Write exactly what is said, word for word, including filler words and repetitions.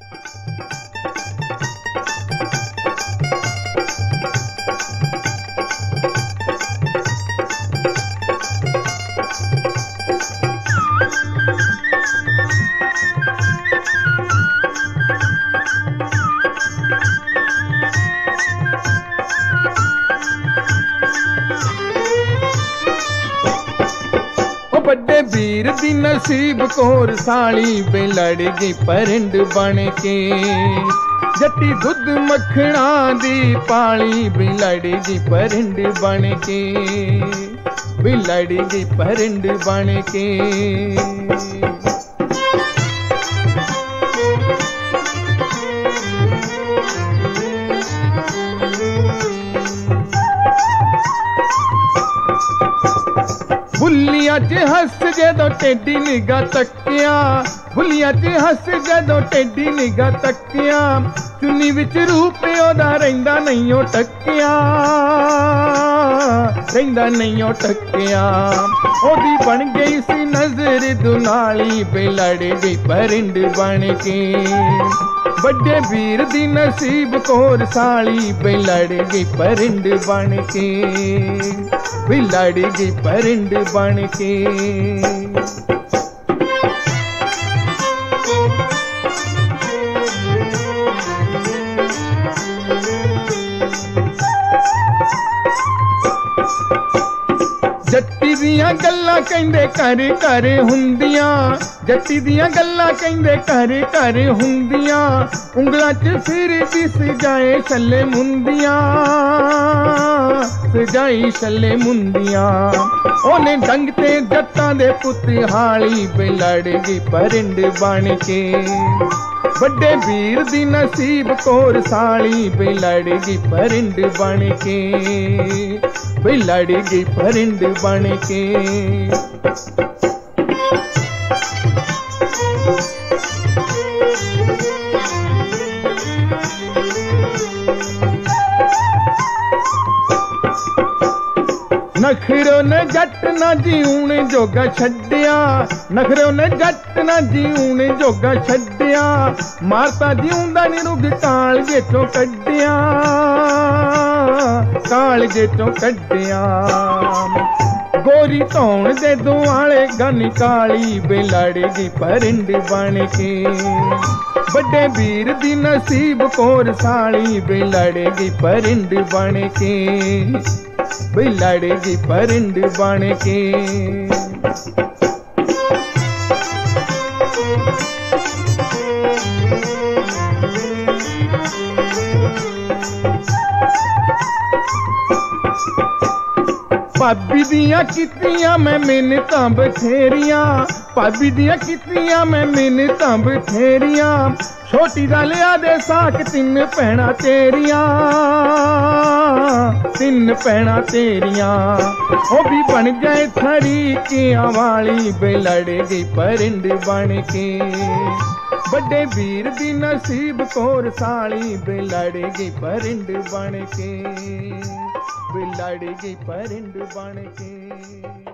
ਵੱਡੇ ਵੀਰ ਦੀ ਨਸੀਬ ਕੌਰ ਸਾਲੀ ਵੇ ਲੜ ਗਈ ਪਰਿੰਡ ਬਣ ਕੇ। ਜੱਟੀ ਦੁੱਧ ਮੱਖਣਾ ਦੀ ਪਾਲੀ ਵੇ ਲੜ ਗਈ ਪਰਿੰਡ ਬਣ ਕੇ, ਵੇ ਲੜ ਗਈ ਪਰਿੰਡ ਬਣ ਕੇ। ਬੁੱਲੀਆਂ 'ਚ ਹੱਸ ਜਦੋਂ ਟੇਢੀ ਨਿਗਾਹ ਤੱਕਿਆ, ਬੁੱਲੀਆਂ 'ਚ ਹੱਸ ਜਦੋਂ ਟੇਢੀ ਨਿਗਾਹ ਤੱਕਿਆ। ਚੁੰਨੀ ਵਿੱਚ ਰੂਪ ਉਹਦਾ ਰਹਿੰਦਾ ਨਹੀਂ ਉਹ ਟੱਕਿਆ, ਰਹਿੰਦਾ ਨਹੀਂ ਉਹ ਟੱਕਿਆ। ਉਹਦੀ ਬਣ ਗਈ ਸੀ ਨਜ਼ਰ ਦੁਨਾਲੀ ਵੇ ਲੜ ਗਈ ਪਰਿੰਡ ਬਣ ਕੇ। ਵੱਡੇ ਵੀਰ ਦੀ ਨਸੀਬ ਕੌਰ ਸਾਲੀ ਵੇ ਲੜ ਗਈ ਪਰਿੰਡ ਬਣ ਕੇ, ਵੇ ਲੜ ਗਈ ਪਰਿੰਡ ਬਣ ਕੇ। ਜੱਟੀ ਦੀਆਂ ਗੱਲਾਂ ਕਹਿੰਦੇ ਘਰ ਘਰ ਹੁੰਦੀਆਂ, ਜੱਟੀ ਦੀਆਂ ਗੱਲਾਂ ਕਹਿੰਦੇ ਘਰ ਘਰ ਹੁੰਦੀਆਂ। ਉਂਗਲਾਂ 'ਚ ਫਿਰਦੀ ਸਜਾਏ ਛੱਲੇ ਮੁੰਦੀਆਂ, ਸਜਾਈ ਛੱਲੇ ਮੁੰਦੀਆਂ। ਉਹਨੇ ਡੰਗ ਤੇ ਜੱਟਾਂ ਦੇ ਪੁੱਤ ਹਾਲੀ ਵੇ ਲੜ ਗਈ ਪਰਿੰਡ ਬਣ ਕੇ। ਵੱਡੇ ਵੀਰ ਦੀ ਨਸੀਬ ਕੌਰ ਸਾਲੀ ਵੇ ਲੜ ਗਈ ਪਰਿੰਡ ਬਣ ਕੇ, ਵੇ ਲੜ ਗਈ ਪਰਿੰਡ ਬਣ ਕੇ। ਨਖਰੋ ਨੇ ਜੱਟ ਨਾ ਜੀਉਣ ਜੋਗਾ ਛੱਡਿਆ, ਨਖਰੋ ਨੇ ਜੱਟ ਨਾ ਜੀਉਣ ਜੋਗਾ ਛੱਡਿਆ। ਮਾਰਤਾ ਜਿਉਂਦਾ ਨੀ ਰੁਗ ਕਾਲਜੇ ਚੋਂ ਕੱਢਿਆ, ਕਾਲਜੇ ਚੋਂ ਕੱਢਿਆ। ਗੋਰੀ ਧੌਣ ਦੇ ਦੁਆਲੇ ਗਨ ਕਾਲੀ ਵੇ ਲੜ ਗਈ ਪਰਿੰਡ ਬਣ ਕੇ। ਵੱਡੇ ਵੀਰ ਦੀ ਨਸੀਬ ਕੌਰ ਸਾਲੀ ਵੇ ਲੜ ਗਈ ਪਰਿੰਡ ਬਣ ਕੇ, ਵੇ ਲੜ ਗਈ ਪਰਿੰਡ ਬਣ ਕੇ। ਭਾਬੀ ਦੀਆਂ ਕੀਤੀਆਂ ਮੈਂ ਮਿੰਨਤਾਂ ਬਥੇਰੀਆਂ, ਭਾਬੀ ਦੀਆਂ ਕੀਤੀਆਂ ਮੈਂ ਮਿੰਨਤਾਂ ਬਥੇਰੀਆਂ। ਛੋਟੀ ਦਾ ਲਿਆ ਦੇ ਸਾਕ ਤਿੰਨ ਭੈਣਾਂ ਤੇਰੀਆਂ, ਤਿੰਨ ਭੈਣਾਂ ਤੇਰੀਆਂ। ਉਹ ਵੀ ਬਣ ਜਾਏ ਥਰੀਕਿਆਂ ਵਾਲੀ ਵੇ ਲੜ ਗਈ ਪਰਿੰਡ ਬਣ ਕੇ। ਵੱਡੇ ਵੀਰ ਦੀ ਨਸੀਬ ਕੌਰ ਸਾਲੀ ਵੇ ਲੜ ਗਈ ਪਰਿੰਡ ਬਣ ਕੇ, ਵੇ ਲੜ ਗਈ ਪਰਿੰਡ ਬਣ ਕੇ।